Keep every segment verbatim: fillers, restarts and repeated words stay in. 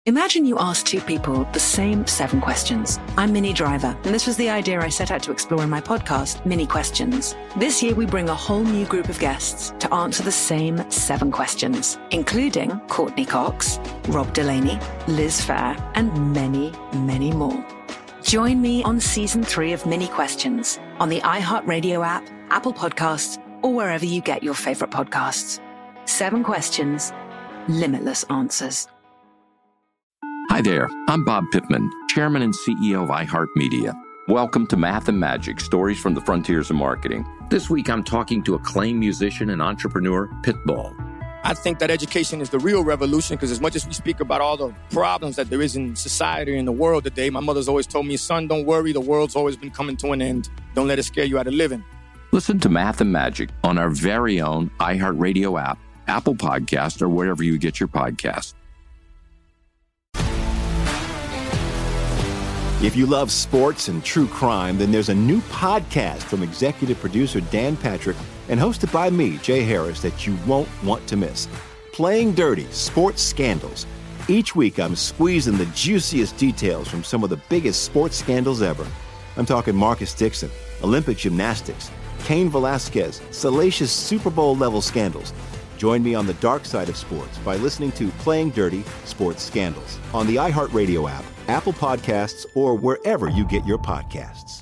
Imagine you ask two people the same seven questions. I'm Minnie Driver, and this was the idea I set out to explore in my podcast, Minnie Questions. This year, we bring a whole new group of guests to answer the same seven questions, including Courtney Cox, Rob Delaney, Liz Phair, and many, many more. Join me on season three of Minnie Questions on the iHeartRadio app, Apple Podcasts, or wherever you get your favorite podcasts. Seven questions, limitless answers. Hi there, I'm Bob Pittman, Chairman and C E O of iHeartMedia. Welcome to Math and Magic, Stories from the Frontiers of Marketing. This week I'm talking to acclaimed musician and entrepreneur, Pitbull. I think that education is the real revolution, because as much as we speak about all the problems that there is in society and the world today, my mother's always told me, son, don't worry, the world's always been coming to an end. Don't let it scare you out of living. Listen to Math and Magic on our very own iHeartRadio app, Apple Podcast, or wherever you get your podcasts. If you love sports and true crime, then there's a new podcast from executive producer Dan Patrick and hosted by me, Jay Harris, that you won't want to miss. Playing Dirty: Sports Scandals. Each week, I'm squeezing the juiciest details from some of the biggest sports scandals ever. I'm talking Marcus Dixon, Olympic gymnastics, Cain Velasquez, salacious Super Bowl-level scandals. Join me on the dark side of sports by listening to Playing Dirty: Sports Scandals on the iHeartRadio app, Apple Podcasts, or wherever you get your podcasts.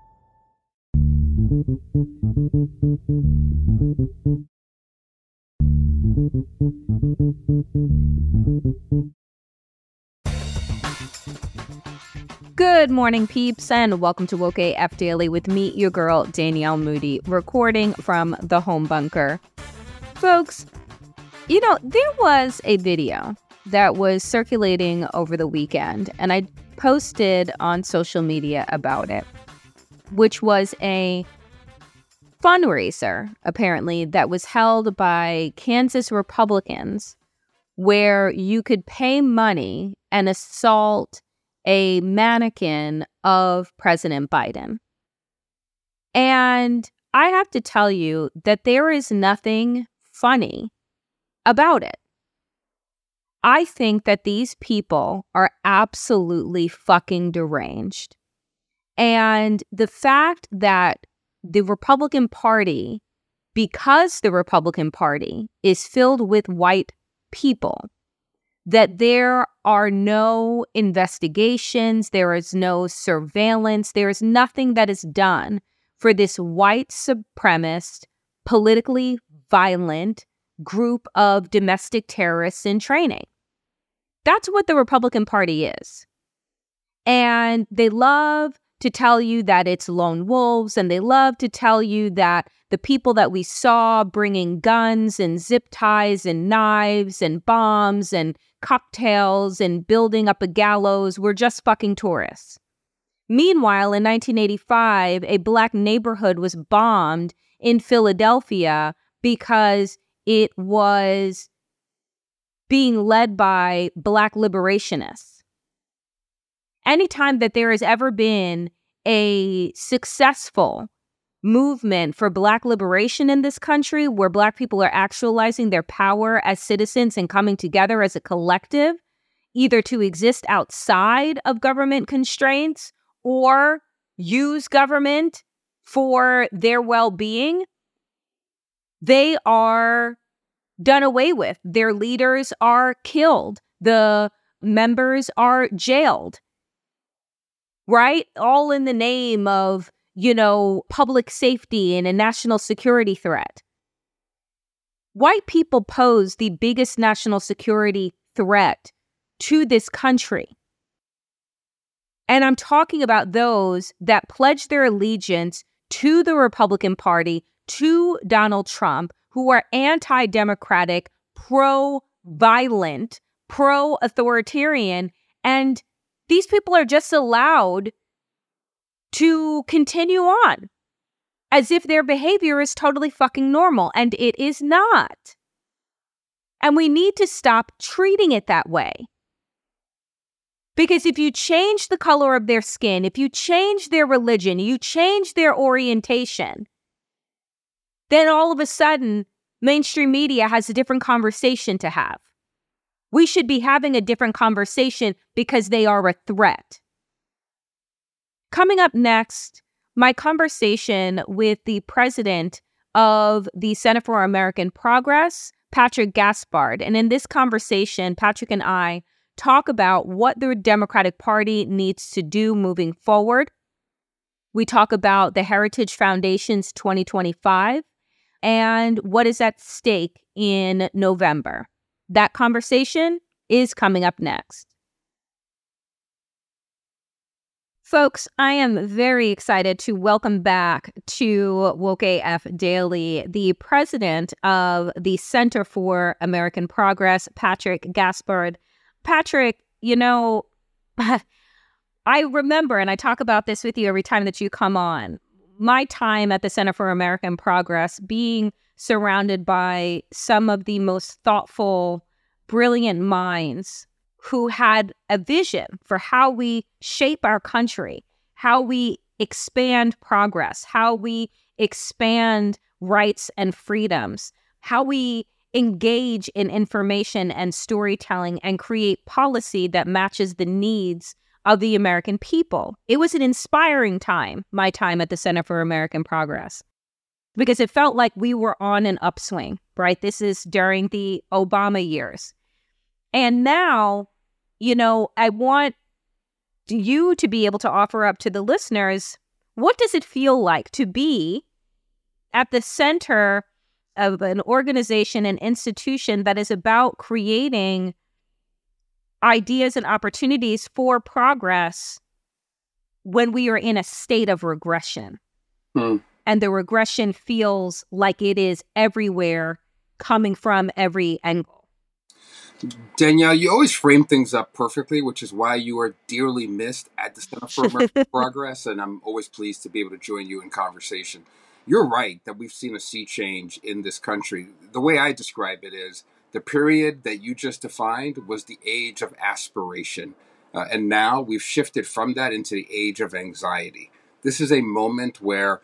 Good morning, peeps, and welcome to Woke A F Daily with me, your girl, Danielle Moody, recording from the home bunker. Folks, you know, there was a video that was circulating over the weekend, and I posted on social media about it, which was a fundraiser, apparently, that was held by Kansas Republicans, where you could pay money and assault a mannequin of President Biden. And I have to tell you that there is nothing funny about it. I think that these people are absolutely fucking deranged. And the fact that the Republican Party, because the Republican Party is filled with white people, that there are no investigations, there is no surveillance, there is nothing that is done for this white supremacist, politically violent group of domestic terrorists in training. That's what the Republican Party is. And they love to tell you that it's lone wolves, and they love to tell you that the people that we saw bringing guns and zip ties and knives and bombs and cocktails and building up a gallows were just fucking tourists. Meanwhile, in nineteen eighty-five, a black neighborhood was bombed in Philadelphia because it was being led by black liberationists. Anytime that there has ever been a successful movement for black liberation in this country, where black people are actualizing their power as citizens and coming together as a collective, either to exist outside of government constraints or use government for their well-being, they are done away with. Their leaders are killed. The members are jailed. Right? All in the name of, you know, public safety and a national security threat. White people pose the biggest national security threat to this country. And I'm talking about those that pledge their allegiance to the Republican Party, to Donald Trump, who are anti-democratic, pro-violent, pro-authoritarian, and these people are just allowed to continue on as if their behavior is totally fucking normal, and it is not. And we need to stop treating it that way. Because if you change the color of their skin, if you change their religion, you change their orientation, then all of a sudden, mainstream media has a different conversation to have. We should be having a different conversation because they are a threat. Coming up next, my conversation with the president of the Center for American Progress, Patrick Gaspard. And in this conversation, Patrick and I talk about what the Democratic Party needs to do moving forward. We talk about the Heritage Foundation's twenty twenty-five and what is at stake in November. That conversation is coming up next. Folks, I am very excited to welcome back to Woke A F Daily the president of the Center for American Progress, Patrick Gaspard. Patrick, you know, I remember, and I talk about this with you every time that you come on, my time at the Center for American Progress being surrounded by some of the most thoughtful, brilliant minds who had a vision for how we shape our country, how we expand progress, how we expand rights and freedoms, how we engage in information and storytelling and create policy that matches the needs of the American people. It was an inspiring time, my time at the Center for American Progress, because it felt like we were on an upswing, right? This is during the Obama years. And now, you know, I want you to be able to offer up to the listeners, what does it feel like to be at the center of an organization, an institution that is about creating ideas and opportunities for progress when we are in a state of regression? Mm. And the regression feels like it is everywhere, coming from every angle. Danielle, you always frame things up perfectly, which is why you are dearly missed at the Center for American Progress, and I'm always pleased to be able to join you in conversation. You're right that we've seen a sea change in this country. The way I describe it is the period that you just defined was the age of aspiration, uh, and now we've shifted from that into the age of anxiety. This is a moment where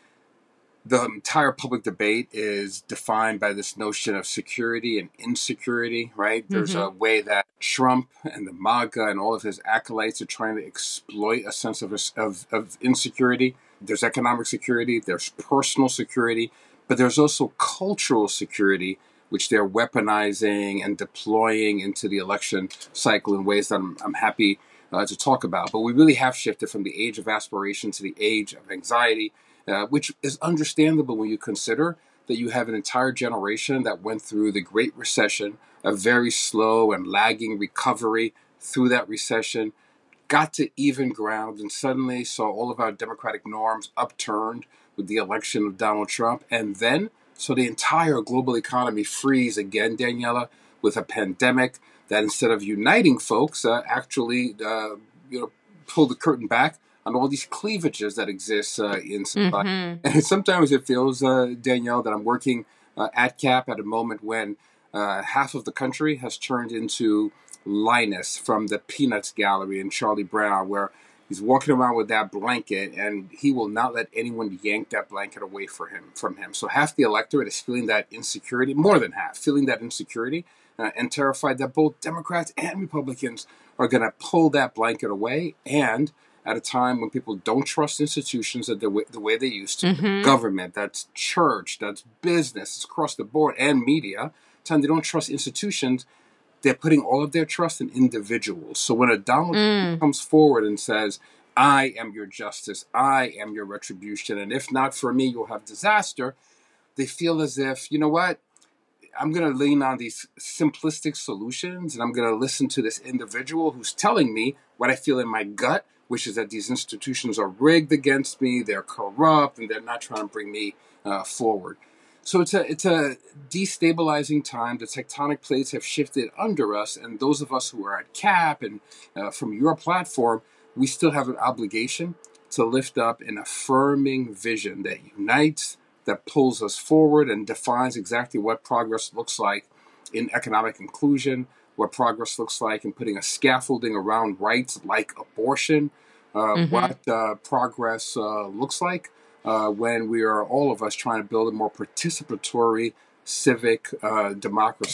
the entire public debate is defined by this notion of security and insecurity, right? Mm-hmm. There's a way that Trump and the MAGA and all of his acolytes are trying to exploit a sense of, of, of insecurity. There's economic security, there's personal security, but there's also cultural security, which they're weaponizing and deploying into the election cycle in ways that I'm, I'm happy uh, to talk about. But we really have shifted from the age of aspiration to the age of anxiety. Uh, which is understandable when you consider that you have an entire generation that went through the Great Recession, a very slow and lagging recovery through that recession, got to even ground, and suddenly saw all of our democratic norms upturned with the election of Donald Trump. And then saw the entire global economy freeze again, Daniela, with a pandemic that instead of uniting folks, uh, actually uh, you know, pulled the curtain back on all these cleavages that exist uh, in society. Mm-hmm. And sometimes it feels, uh, Danielle, that I'm working uh, at CAP at a moment when uh, half of the country has turned into Linus from the Peanuts Gallery in Charlie Brown, where he's walking around with that blanket and he will not let anyone yank that blanket away for him, from him. So half the electorate is feeling that insecurity, more than half, feeling that insecurity uh, and terrified that both Democrats and Republicans are going to pull that blanket away, and at a time when people don't trust institutions the way, the way they used to. Mm-hmm. Government, that's church, that's business, it's across the board, and media. Time they don't trust institutions, they're putting all of their trust in individuals. So when a Donald mm. Trump comes forward and says, I am your justice, I am your retribution, and if not for me, you'll have disaster, they feel as if, you know what, I'm going to lean on these simplistic solutions, and I'm going to listen to this individual who's telling me what I feel in my gut, which is that these institutions are rigged against me, they're corrupt, and they're not trying to bring me uh, forward. So it's a it's a destabilizing time. The tectonic plates have shifted under us, and those of us who are at CAP and uh, from your platform, we still have an obligation to lift up an affirming vision that unites, that pulls us forward, and defines exactly what progress looks like in economic inclusion, what progress looks like in putting a scaffolding around rights like abortion, uh, mm-hmm. what uh, progress uh, looks like uh, when we are, all of us, trying to build a more participatory civic uh, democracy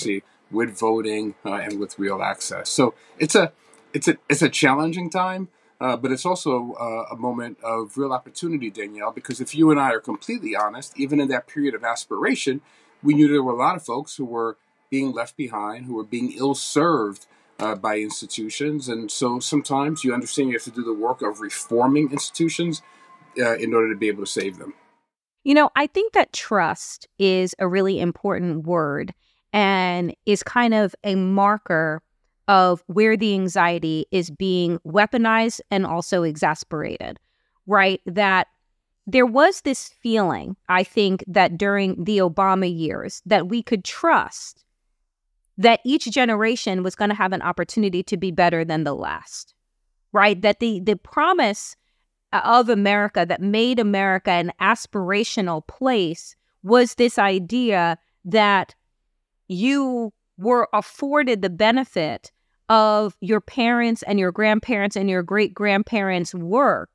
with voting, uh, and with real access. So it's a it's a it's a challenging time, uh, but it's also uh, a moment of real opportunity, Danielle. Because if you and I are completely honest, even in that period of aspiration, we knew there were a lot of folks who were being left behind, who were being ill served uh, by institutions, and so sometimes you understand you have to do the work of reforming institutions uh, in order to be able to save them. You know, I think that trust is a really important word and is kind of a marker of where the anxiety is being weaponized and also exasperated, right? That there was this feeling, I think, that during the Obama years that we could trust that each generation was going to have an opportunity to be better than the last, right? That the the promise of America that made America an aspirational place was this idea that you were afforded the benefit of your parents and your grandparents and your great-grandparents' work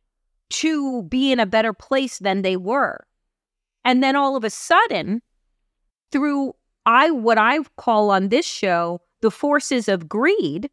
to be in a better place than they were. And then all of a sudden, through I what I call on this show, the forces of greed,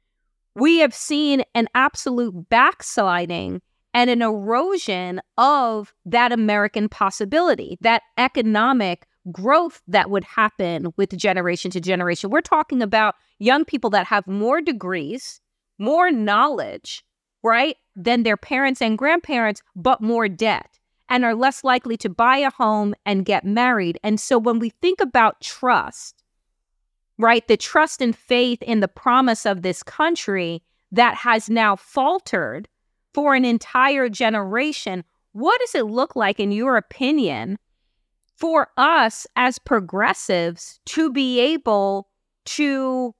we have seen an absolute backsliding and an erosion of that American possibility, that economic growth that would happen with generation to generation. We're talking about young people that have more degrees, more knowledge, right, than their parents and grandparents, but more debt, and are less likely to buy a home and get married. And so when we think about trust, right, the trust and faith in the promise of this country that has now faltered for an entire generation, what does it look like, in your opinion, for us as progressives to be able to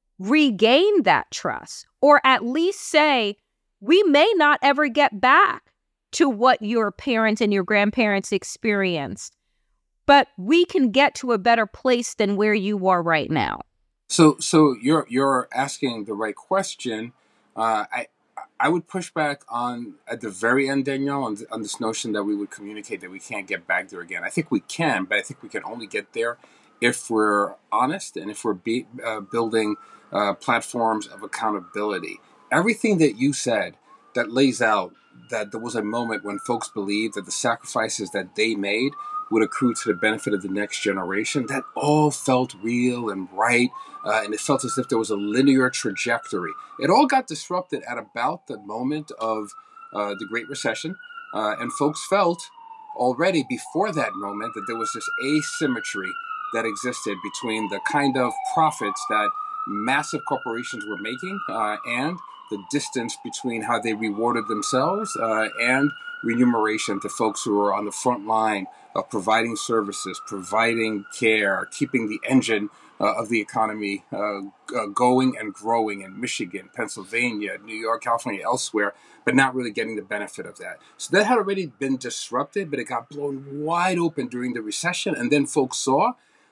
regain that trust, or at least say, we may not ever get back to what your parents and your grandparents experienced, but we can get to a better place than where you are right now? So, so you're you're asking the right question. Uh, I I would push back on at the very end, Danielle, on, on this notion that we would communicate that we can't get back there again. I think we can, but I think we can only get there if we're honest and if we're be, uh, building uh, platforms of accountability. Everything that you said that lays out that there was a moment when folks believed that the sacrifices that they made would accrue to the benefit of the next generation, that all felt real and right, uh, and it felt as if there was a linear trajectory. It all got disrupted at about the moment of uh, the Great Recession, uh, and folks felt already before that moment that there was this asymmetry that existed between the kind of profits that massive corporations were making uh, and the distance between how they rewarded themselves uh, and remuneration to folks who are on the front line of providing services, providing care, keeping the engine uh, of the economy uh, uh, going and growing in Michigan, Pennsylvania, New York, California, elsewhere, but not really getting the benefit of that. So that had already been disrupted, but it got blown wide open during the recession. And then folks saw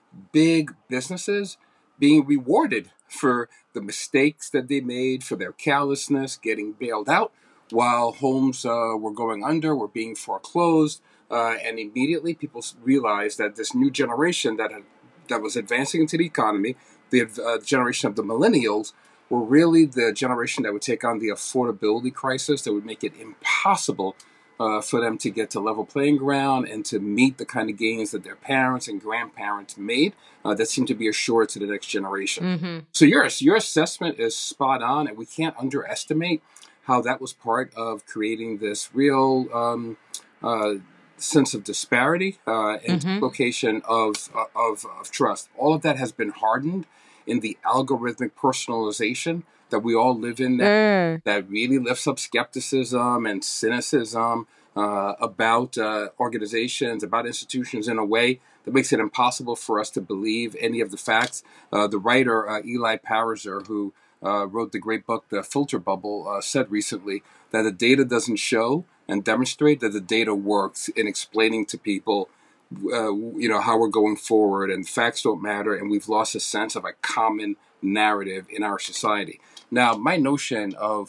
big businesses being rewarded for the mistakes that they made, for their callousness, getting bailed out, while homes uh, were going under, were being foreclosed. Uh, and immediately people realized that this new generation that had, that was advancing into the economy, the uh, generation of the millennials, were really the generation that would take on the affordability crisis that would make it impossible uh, for them to get to level playing ground and to meet the kind of gains that their parents and grandparents made uh, that seem to be assured to the next generation. Mm-hmm. So your, your assessment is spot on, and we can't underestimate how that was part of creating this real um, uh, sense of disparity uh, and mm-hmm. location of, uh, of of trust. All of that has been hardened in the algorithmic personalization that we all live in now, mm. that really lifts up skepticism and cynicism uh, about uh, organizations, about institutions in a way that makes it impossible for us to believe any of the facts. Uh, the writer, uh, Eli Pariser, who uh, wrote the great book, The Filter Bubble, uh, said recently that the data doesn't show and demonstrate that the data works in explaining to people Uh, you know, how we're going forward, and facts don't matter, and we've lost a sense of a common narrative in our society. Now, my notion of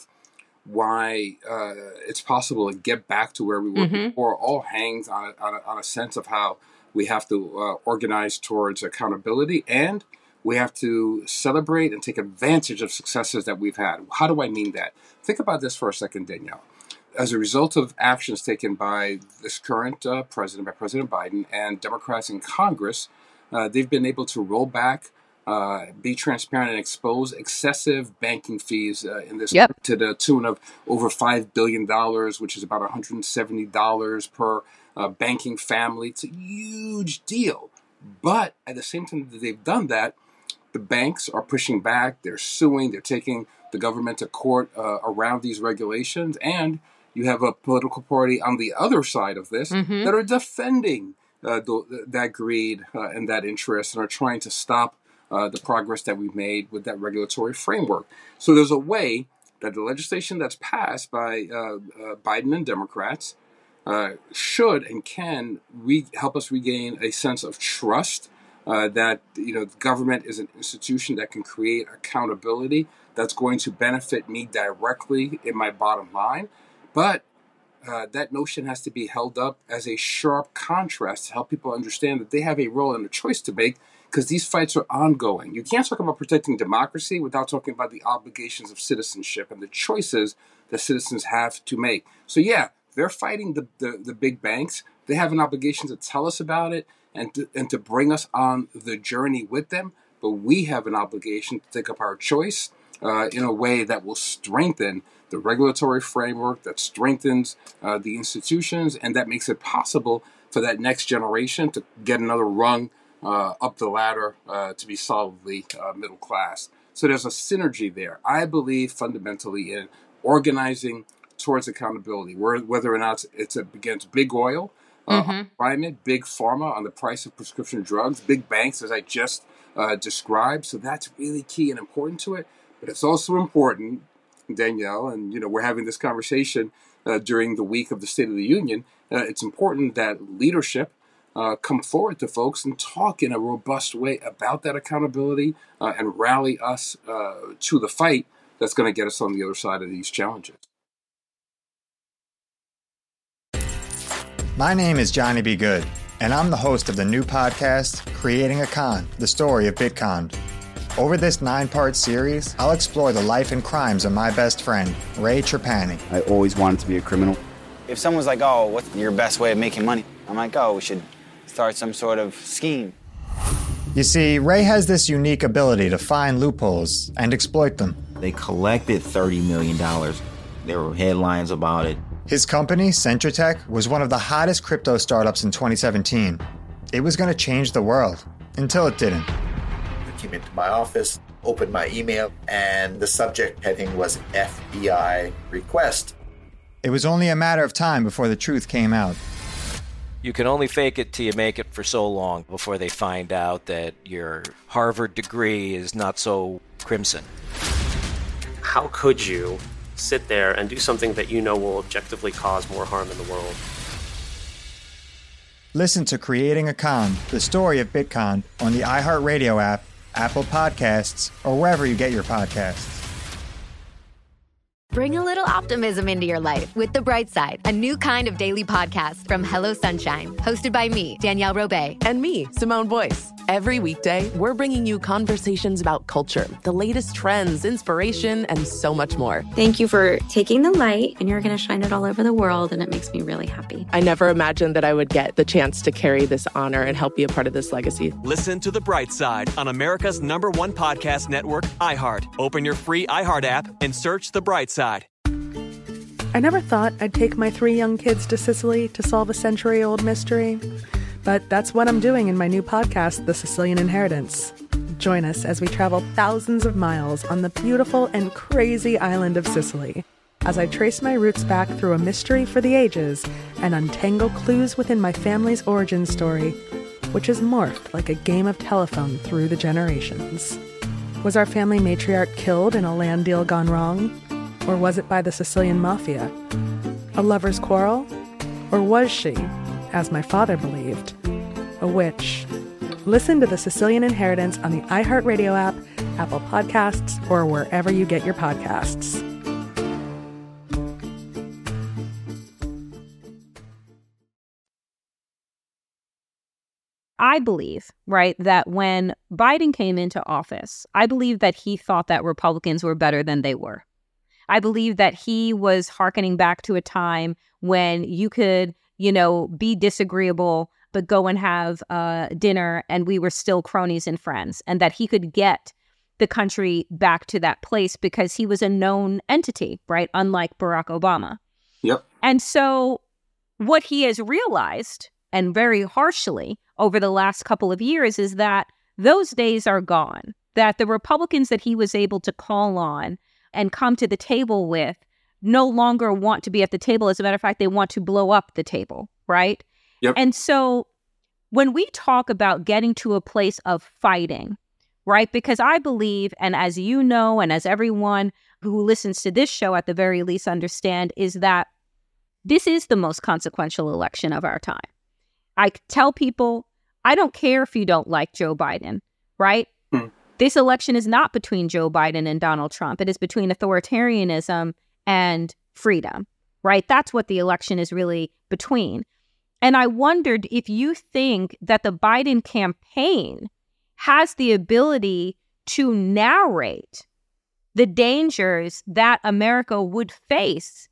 why uh, it's possible to get back to where we were mm-hmm. before all hangs on a, on, a, on a sense of how we have to uh, organize towards accountability and We have to celebrate and take advantage of successes that we've had. How do I mean that? Think about this for a second, Danielle. As a result of actions taken by this current uh, president, by President Biden, and Democrats in Congress, uh, they've been able to roll back, uh, be transparent, and expose excessive banking fees uh, in this Yep. to the tune of over five billion dollars, which is about one hundred seventy dollars per uh, banking family. It's a huge deal. But at the same time that they've done that, the banks are pushing back. They're suing. They're taking the government to court uh, around these regulations. And you have a political party on the other side of this Mm-hmm. that are defending uh, the, that greed uh, and that interest and are trying to stop uh, the progress that we've made with that regulatory framework. So there's a way that the legislation that's passed by uh, uh, Biden and Democrats uh, should and can re- help us regain a sense of trust uh, that, you know, government is an institution that can create accountability that's going to benefit me directly in my bottom line. But uh, that notion has to be held up as a sharp contrast to help people understand that they have a role and a choice to make, because these fights are ongoing. You can't talk about protecting democracy without talking about the obligations of citizenship and the choices that citizens have to make. So yeah, they're fighting the, the, the big banks. They have an obligation to tell us about it and to, and to bring us on the journey with them. But we have an obligation to take up our choice uh, in a way that will strengthen the regulatory framework, that strengthens uh, the institutions, and that makes it possible for that next generation to get another rung uh, up the ladder uh, to be solidly uh, middle class. So there's a synergy there. I believe fundamentally in organizing towards accountability, whether or not it's against big oil, uh, Mm-hmm. climate, big pharma on the price of prescription drugs, big banks, as I just uh, described. So that's really key and important to it. But it's also important, Danielle, and you know we're having this conversation uh, during the week of the State of the Union. Uh, it's important that leadership uh, come forward to folks and talk in a robust way about that accountability uh, and rally us uh, to the fight that's going to get us on the other side of these challenges. My name is Johnny B. Good, and I'm the host of the new podcast, Creating a Con, the story of Bitcon. Over this nine-part series, I'll explore the life and crimes of my best friend, Ray Trapani. I always wanted to be a criminal. If someone's like, oh, what's your best way of making money? I'm like, oh, we should start some sort of scheme. You see, Ray has this unique ability to find loopholes and exploit them. They collected thirty million dollars. There were headlines about it. His company, Centratech, was one of the hottest crypto startups in twenty seventeen. It was going to change the world, until it didn't. I came into my office, opened my email, and the subject heading was F B I request. It was only a matter of time before the truth came out. You can only fake it till you make it for so long before they find out that your Harvard degree is not so crimson. How could you sit there and do something that you know will objectively cause more harm in the world? Listen to Creating a Con, the story of Bitcon, on the iHeartRadio app, Apple Podcasts, or wherever you get your podcasts. Bring a little optimism into your life with The Bright Side, a new kind of daily podcast from Hello Sunshine, hosted by me, Danielle Robay. And me, Simone Boyce. Every weekday, we're bringing you conversations about culture, the latest trends, inspiration, and so much more. Thank you for taking the light, and you're going to shine it all over the world, and it makes me really happy. I never imagined that I would get the chance to carry this honor and help be a part of this legacy. Listen to The Bright Side on America's number one podcast network, iHeart. Open your free iHeart app and search The Bright Side. I never thought I'd take my three young kids to Sicily to solve a century-old mystery. But that's what I'm doing in my new podcast, The Sicilian Inheritance. Join us as we travel thousands of miles on the beautiful and crazy island of Sicily, as I trace my roots back through a mystery for the ages and untangle clues within my family's origin story, which has morphed like a game of telephone through the generations. Was our family matriarch killed in a land deal gone wrong? Or was it by the Sicilian mafia? A lover's quarrel? Or was she, as my father believed, a witch? Listen to The Sicilian Inheritance on the iHeartRadio app, Apple Podcasts, or wherever you get your podcasts. I believe, right, that when Biden came into office, I believe that he thought that Republicans were better than they were. I believe that he was hearkening back to a time when you could, you know, be disagreeable, but go and have uh, dinner and we were still cronies and friends, and that he could get the country back to that place because he was a known entity, right? Unlike Barack Obama. Yep. And so what he has realized, and very harshly over the last couple of years, is that those days are gone, that the Republicans that he was able to call on and come to the table with no longer want to be at the table. As a matter of fact, they want to blow up the table, right? Yep. And so when we talk about getting to a place of fighting, right? Because I believe, and as you know, and as everyone who listens to this show at the very least understand, is that this is the most consequential election of our time. I tell people, I don't care if you don't like Joe Biden, right? Hmm. This election is not between Joe Biden and Donald Trump. It is between authoritarianism and freedom, right? That's what the election is really between. And I wondered if you think that the Biden campaign has the ability to narrate the dangers that America would face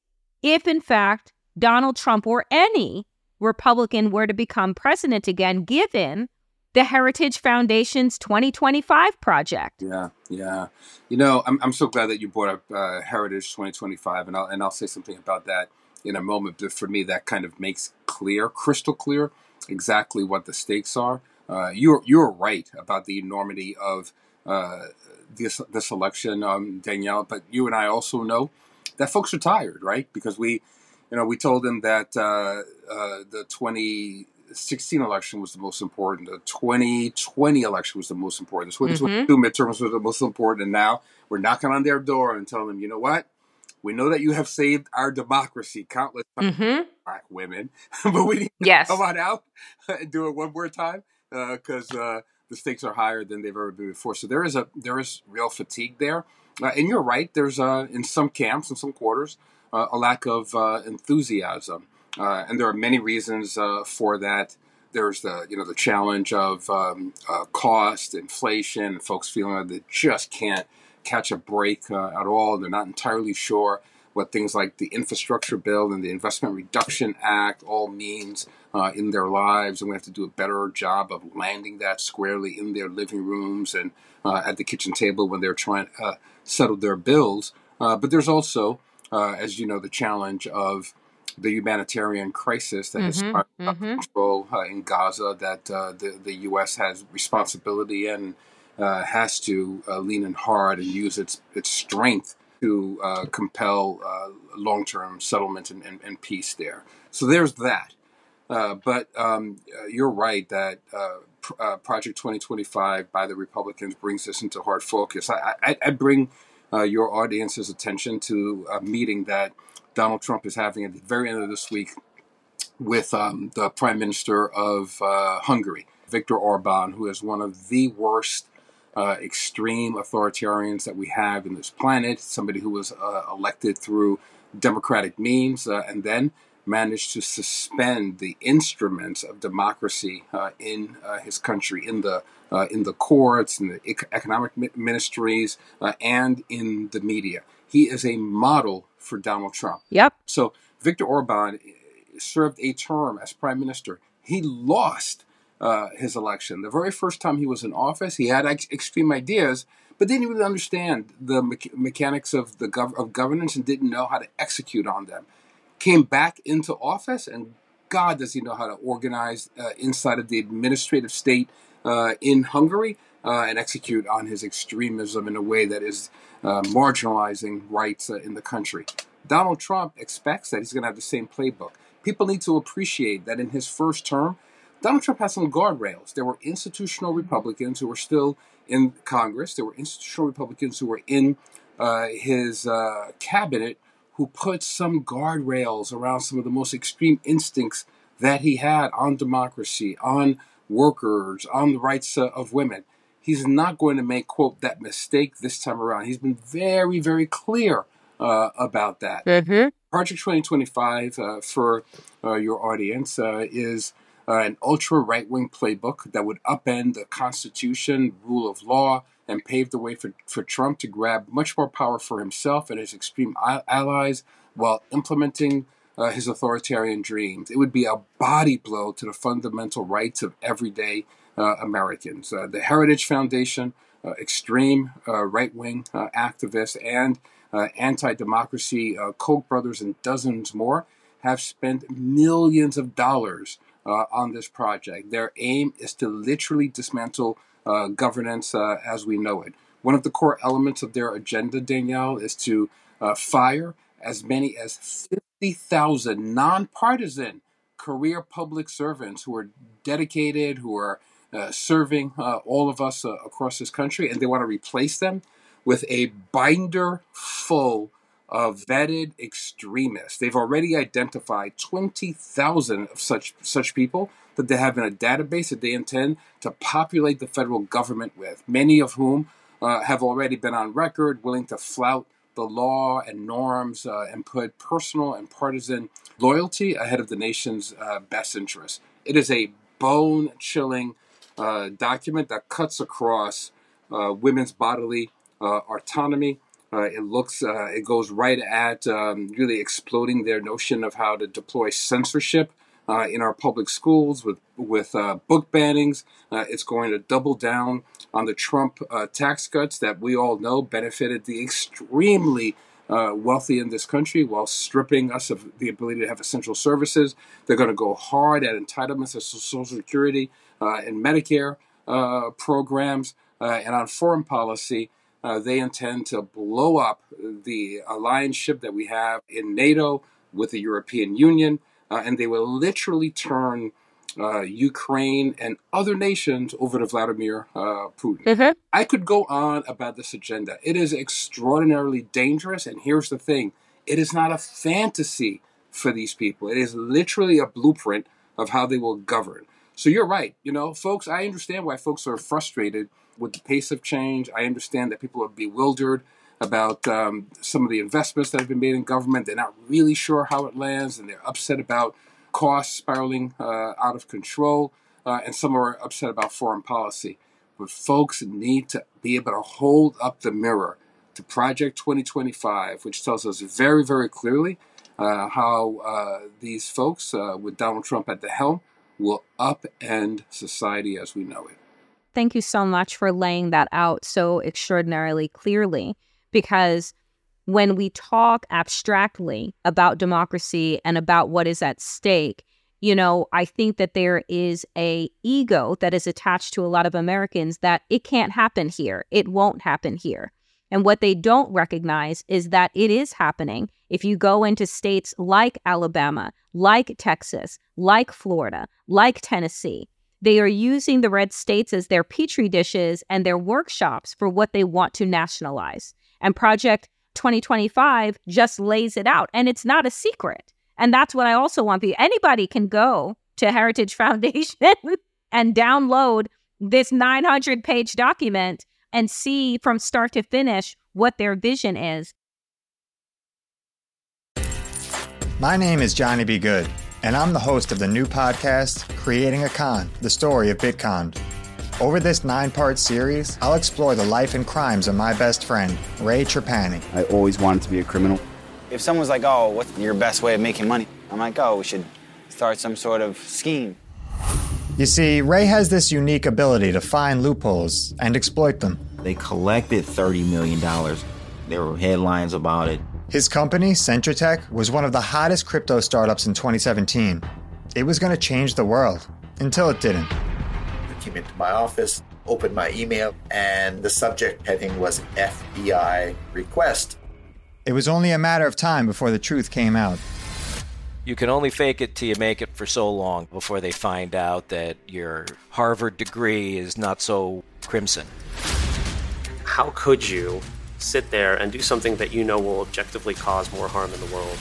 if, in fact, Donald Trump or any Republican were to become president again, given the Heritage Foundation's twenty twenty-five project. Yeah, yeah. You know, I'm I'm so glad that you brought up uh, Heritage twenty twenty-five, and I'll and I'll say something about that in a moment. But for me, that kind of makes clear, crystal clear, exactly what the stakes are. Uh, you're you're right about the enormity of uh, this this election, um, Danielle. But you and I also know that folks are tired, right? Because we, you know, we told them that uh, uh, the twenty sixteen election was the most important. The twenty twenty election was the most important. The twenty twenty-two mm-hmm. midterms was the most important. And now we're knocking on their door and telling them, you know what? We know that you have saved our democracy countless times, mm-hmm. black women, but we need to yes. come on out and do it one more time because uh, uh, the stakes are higher than they've ever been before. So there is a there is real fatigue there. Uh, and you're right. There's uh, in some camps, in some quarters, uh, a lack of uh, enthusiasm. Uh, and there are many reasons uh, for that. There's the, you know, the challenge of um, uh, cost, inflation, folks feeling that they just can't catch a break uh, at all. They're not entirely sure what things like the infrastructure bill and the Investment Reduction Act all means uh, in their lives. And we have to do a better job of landing that squarely in their living rooms and uh, at the kitchen table when they're trying to uh, settle their bills. Uh, but there's also, uh, as you know, the challenge of the humanitarian crisis that has mm-hmm, started mm-hmm. control uh, in Gaza, that uh, the, the U S has responsibility and uh, has to uh, lean in hard and use its its strength to uh, compel uh, long-term settlement and, and, and peace there. So there's that. Uh, but um, uh, you're right that uh, pr- uh, Project twenty twenty-five by the Republicans brings this into hard focus. I, I, I bring uh, your audience's attention to a meeting that Donald Trump is having at the very end of this week with um, the Prime Minister of uh, Hungary, Viktor Orban, who is one of the worst uh, extreme authoritarians that we have in this planet, somebody who was uh, elected through democratic means uh, and then managed to suspend the instruments of democracy uh, in uh, his country, in the uh, in the courts, in the ec- economic mi- ministries, uh, and in the media. He is a model for Donald Trump. Yep. So Viktor Orban served a term as prime minister. He lost uh, his election. The very first time he was in office, he had ex- extreme ideas, but didn't really understand the me- mechanics of the gov- of governance and didn't know how to execute on them. Came back into office, and God, does he know how to organize uh, inside of the administrative state uh, in Hungary uh, and execute on his extremism in a way that is uh, marginalizing rights uh, in the country. Donald Trump expects that he's going to have the same playbook. People need to appreciate that in his first term, Donald Trump has some guardrails. There were institutional Republicans who were still in Congress. There were institutional Republicans who were in uh, his uh, cabinet who put some guardrails around some of the most extreme instincts that he had on democracy, on workers, on the rights uh, of women. He's not going to make, quote, that mistake this time around. He's been very, very clear uh, about that. Mm-hmm. Project twenty twenty-five, uh, for uh, your audience, uh, is uh, an ultra right-wing playbook that would upend the Constitution, rule of law, and pave the way for, for Trump to grab much more power for himself and his extreme allies while implementing uh, his authoritarian dreams. It would be a body blow to the fundamental rights of everyday uh, Americans. Uh, the Heritage Foundation, uh, extreme uh, right-wing uh, activists, and uh, anti-democracy uh, Koch brothers and dozens more have spent millions of dollars uh, on this project. Their aim is to literally dismantle Uh, governance uh, as we know it. One of the core elements of their agenda, Danielle, is to uh, fire as many as fifty thousand nonpartisan career public servants who are dedicated, who are uh, serving uh, all of us uh, across this country, and they want to replace them with a binder full of vetted extremists. They've already identified twenty thousand of such such people that they have in a database that they intend to populate the federal government with, many of whom uh, have already been on record willing to flout the law and norms uh, and put personal and partisan loyalty ahead of the nation's uh, best interests. It is a bone-chilling uh, document that cuts across uh, women's bodily uh, autonomy. Uh, it looks, uh, it goes right at um, really exploding their notion of how to deploy censorship Uh, in our public schools with with uh, book bannings. Uh, it's going to double down on the Trump uh, tax cuts that we all know benefited the extremely uh, wealthy in this country while stripping us of the ability to have essential services. They're going to go hard at entitlements to Social Security uh, and Medicare uh, programs. Uh, and on foreign policy, uh, they intend to blow up the alliance that we have in NATO with the European Union. Uh, and they will literally turn uh, Ukraine and other nations over to Vladimir uh, Putin. Mm-hmm. I could go on about this agenda. It is extraordinarily dangerous. And here's the thing. It is not a fantasy for these people. It is literally a blueprint of how they will govern. So you're right. You know, folks, I understand why folks are frustrated with the pace of change. I understand that people are bewildered about um, some of the investments that have been made in government. They're not really sure how it lands, and they're upset about costs spiraling uh, out of control, uh, and some are upset about foreign policy. But folks need to be able to hold up the mirror to Project twenty twenty-five, which tells us very, very clearly uh, how uh, these folks, uh, with Donald Trump at the helm, will upend society as we know it. Thank you so much for laying that out so extraordinarily clearly. Because when we talk abstractly about democracy and about what is at stake, you know, I think that there is a ego that is attached to a lot of Americans that it can't happen here. It won't happen here. And what they don't recognize is that it is happening. If you go into states like Alabama, like Texas, like Florida, like Tennessee, they are using the red states as their petri dishes and their workshops for what they want to nationalize. And Project twenty twenty-five just lays it out. And it's not a secret. And that's what I also want people. Anybody can go to Heritage Foundation and download this nine hundred page document and see from start to finish what their vision is. My name is Johnny B. Good, and I'm the host of the new podcast, Creating a Con, the story of Bitcoin. Over this nine-part series, I'll explore the life and crimes of my best friend, Ray Trapani. I always wanted to be a criminal. If someone's like, oh, what's your best way of making money? I'm like, oh, we should start some sort of scheme. You see, Ray has this unique ability to find loopholes and exploit them. They collected thirty million dollars. There were headlines about it. His company, Centratech, was one of the hottest crypto startups in twenty seventeen. It was going to change the world, until it didn't. Came into my office, opened my email, and the subject heading was F B I request. It was only a matter of time before the truth came out. You can only fake it till you make it for so long before they find out that your Harvard degree is not so crimson. How could you sit there and do something that you know will objectively cause more harm in the world?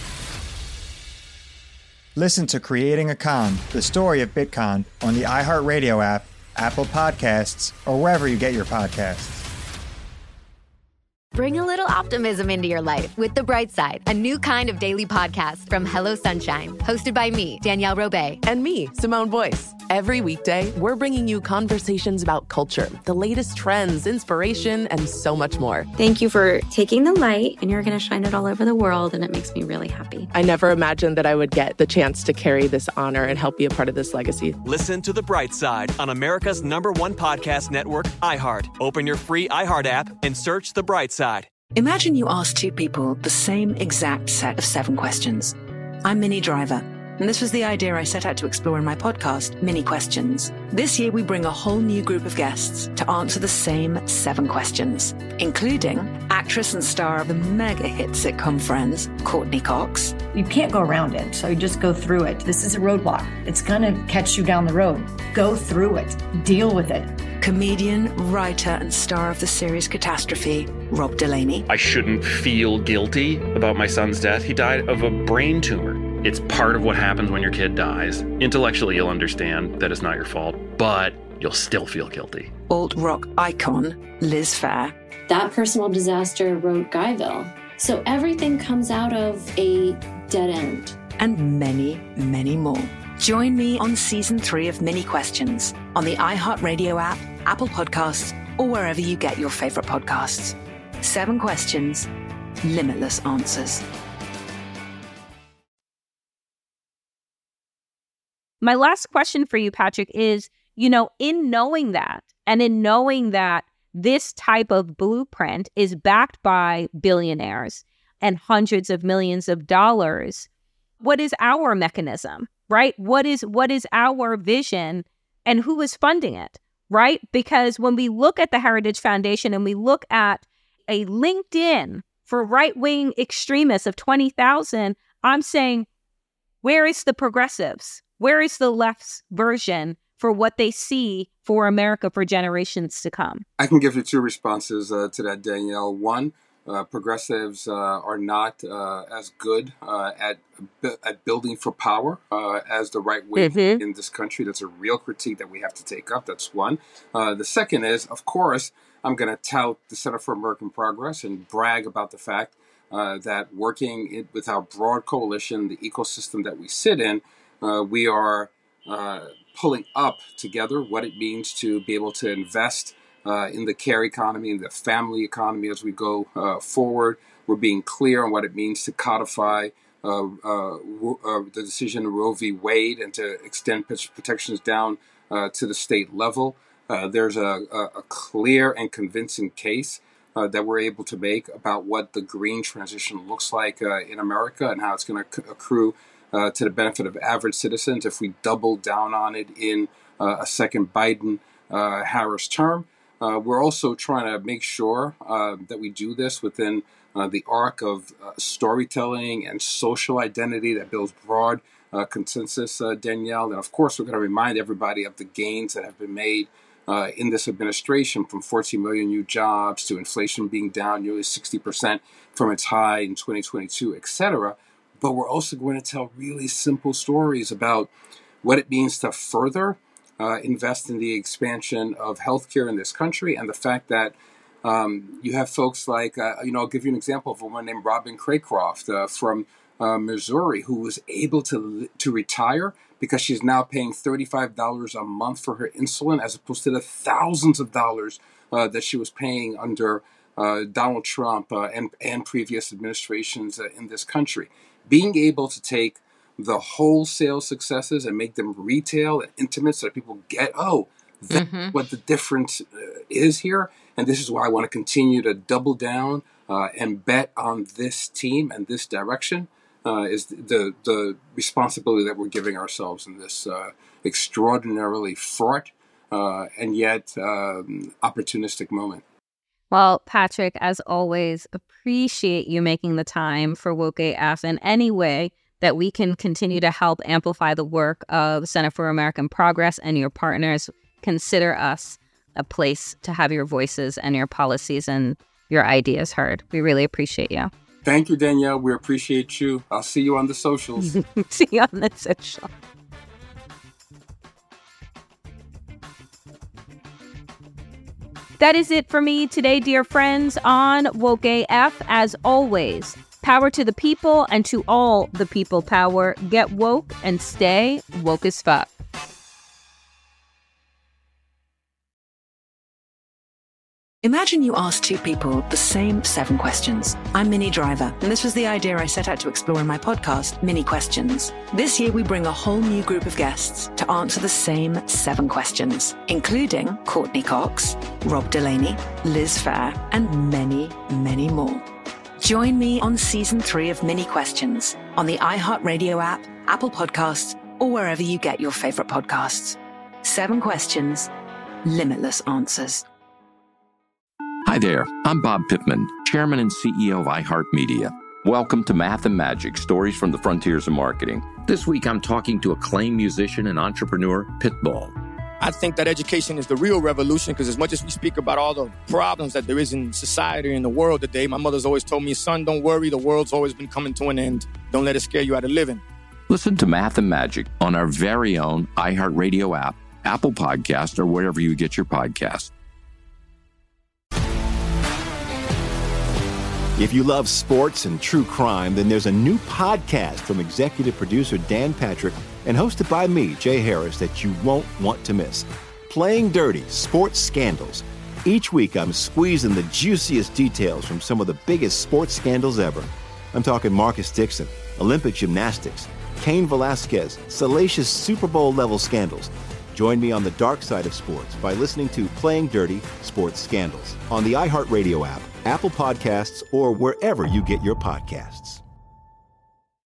Listen to Creating a Con, the story of Bitcoin, on the iHeartRadio app, Apple Podcasts, or wherever you get your podcasts. Bring a little optimism into your life with The Bright Side, a new kind of daily podcast from Hello Sunshine, hosted by me, Danielle Robay. And me, Simone Boyce. Every weekday, we're bringing you conversations about culture, the latest trends, inspiration, and so much more. Thank you for taking the light, and you're going to shine it all over the world, and it makes me really happy. I never imagined that I would get the chance to carry this honor and help be a part of this legacy. Listen to The Bright Side on America's number one podcast network, iHeart. Open your free iHeart app and search The Bright Side. Imagine you ask two people the same exact set of seven questions. I'm Minnie Driver, and this was the idea I set out to explore in my podcast, Mini Questions. This year, we bring a whole new group of guests to answer the same seven questions, including actress and star of the mega hit sitcom Friends, Courtney Cox. You can't go around it, so you just go through it. This is a roadblock. It's gonna catch you down the road. Go through it. Deal with it. Comedian, writer, and star of the series Catastrophe, Rob Delaney. I shouldn't feel guilty about my son's death. He died of a brain tumor. It's part of what happens when your kid dies. Intellectually, you'll understand that it's not your fault, but you'll still feel guilty. Alt-rock icon, Liz Phair. That personal disaster wrote Guyville. So everything comes out of a dead end. And many, many more. Join me on season three of Mini Questions on the iHeartRadio app, Apple Podcasts, or wherever you get your favorite podcasts. Seven questions, limitless answers. My last question for you, Patrick, is, you know, in knowing that, and in knowing that this type of blueprint is backed by billionaires and hundreds of millions of dollars, what is our mechanism, right? What is what is our vision, and who is funding it, right? Because when we look at the Heritage Foundation and we look at a LinkedIn for right-wing extremists of twenty thousand, I'm saying, where is the progressives? Where is the left's version for what they see for America for generations to come? I can give you two responses uh, to that, Danielle. One, uh, progressives uh, are not uh, as good uh, at at building for power uh, as the right wing mm-hmm. in this country. That's a real critique that we have to take up. That's one. Uh, the second is, of course, I'm going to tout the Center for American Progress and brag about the fact uh, that working in, with our broad coalition, the ecosystem that we sit in, Uh, we are uh, pulling up together what it means to be able to invest uh, in the care economy and the family economy as we go uh, forward. We're being clear on what it means to codify uh, uh, uh, the decision of Roe v. Wade and to extend protections down uh, to the state level. Uh, there's a, a, a clear and convincing case uh, that we're able to make about what the green transition looks like uh, in America and how it's going to c- accrue Uh, to the benefit of average citizens if we double down on it in uh, a second Biden-Harris uh, term. Uh, we're also trying to make sure uh, that we do this within uh, the arc of uh, storytelling and social identity that builds broad uh, consensus, uh, Danielle. And of course, we're going to remind everybody of the gains that have been made uh, in this administration, from fourteen million new jobs to inflation being down nearly sixty percent from its high in twenty twenty-two, et cetera. But we're also going to tell really simple stories about what it means to further uh, invest in the expansion of healthcare in this country, and the fact that um, you have folks like, uh, you know, I'll give you an example of a woman named Robin Craycroft uh, from uh, Missouri, who was able to to retire because she's now paying thirty-five dollars a month for her insulin, as opposed to the thousands of dollars uh, that she was paying under uh, Donald Trump uh, and, and previous administrations uh, in this country. Being able to take the wholesale successes and make them retail and intimate so that people get, oh, that's mm-hmm. what the difference uh, is here. And this is why I want to continue to double down uh, and bet on this team and this direction uh, is the, the responsibility that we're giving ourselves in this uh, extraordinarily fraught uh, and yet um, opportunistic moment. Well, Patrick, as always, appreciate you making the time for Woke A F in any way that we can continue to help amplify the work of Center for American Progress and your partners. Consider us a place to have your voices and your policies and your ideas heard. We really appreciate you. Thank you, Danielle. We appreciate you. I'll see you on the socials. See you on the social. That is it for me today, dear friends, on Woke A F. As always, power to the people, and to all the people power. Get woke and stay woke as fuck. Imagine you ask two people the same seven questions. I'm Minnie Driver, and this was the idea I set out to explore in my podcast, Mini Questions. This year, we bring a whole new group of guests to answer the same seven questions, including Courtney Cox, Rob Delaney, Liz Phair, and many, many more. Join me on season three of Mini Questions on the iHeartRadio app, Apple Podcasts, or wherever you get your favorite podcasts. Seven questions, limitless answers. Hi there, I'm Bob Pittman, Chairman and C E O of iHeartMedia. Welcome to Math and Magic, Stories from the Frontiers of Marketing. This week I'm talking to acclaimed musician and entrepreneur, Pitbull. I think that education is the real revolution because as much as we speak about all the problems that there is in society and in the world today, my mother's always told me, son, don't worry, the world's always been coming to an end. Don't let it scare you out of living. Listen to Math and Magic on our very own iHeartRadio app, Apple Podcast, or wherever you get your podcasts. If you love sports and true crime, then there's a new podcast from executive producer Dan Patrick and hosted by me, Jay Harris, that you won't want to miss. Playing Dirty: Sports Scandals. Each week, I'm squeezing the juiciest details from some of the biggest sports scandals ever. I'm talking Marcus Dixon, Olympic gymnastics, Cain Velasquez, salacious Super Bowl-level scandals. Join me on the dark side of sports by listening to Playing Dirty: Sports Scandals on the iHeartRadio app, Apple Podcasts, or wherever you get your podcasts.